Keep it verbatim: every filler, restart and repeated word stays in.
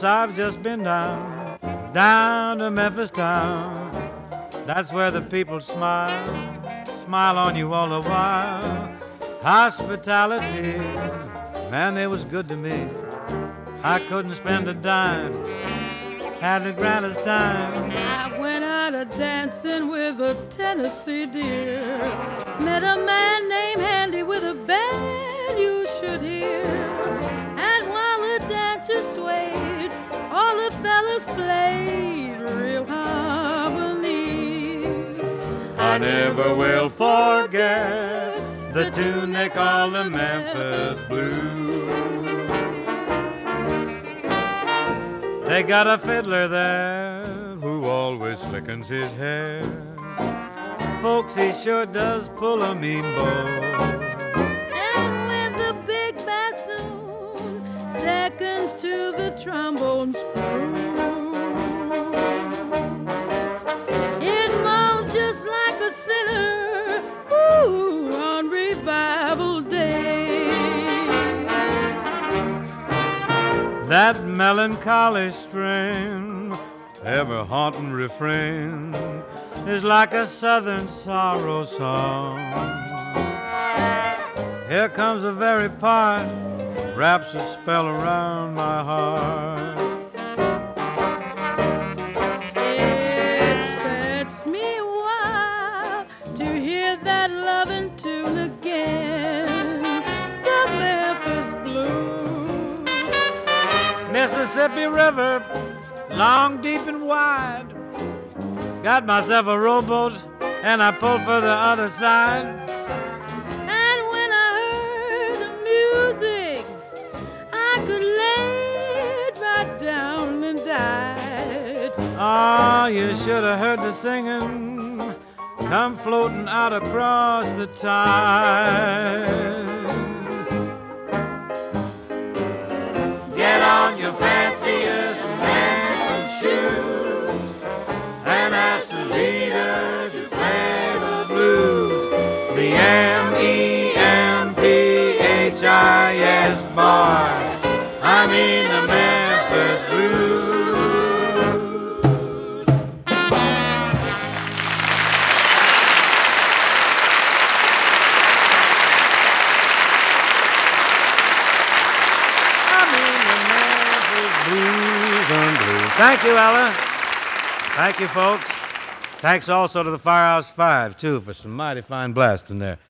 Yes, I've just been down, down to Memphis town. That's where the people smile, smile on you all the while. Hospitality, man, it was good to me. I couldn't spend a dime, had the grandest time. I went out a dancing with a Tennessee dear. Met a man named Handy with a band you should hear. And while the dancers swayed, all the fellas played real harmony. I never will forget the tune they call the Memphis Blues. They got a fiddler there who always slickens his hair. Folks, he sure does pull a mean bow. And with the big bassoon, seconds to the trombone screw. It moans just like a sinner, ooh, on revival day. That melancholy strain, ever haunting refrain, is like a southern sorrow song. Here comes the very part, wraps a spell around my heart. It sets me wild to hear that loving tune again, the Memphis Blues. Mississippi River, long, deep, and wide. Got myself a rowboat, and I pulled for the other side. And when I heard the music, I could lay it right down and died. Oh, you should have heard the singing come floating out across the tide. Get on your fanciest dancing shoes and ask the leader to play the blues. The M E M P H I S bar, I mean the Memphis Blues. I mean the Memphis Blues and Blues. Thank you, Ella. Thank you, folks. Thanks also to the Firehouse Five, too, for some mighty fine blasting there.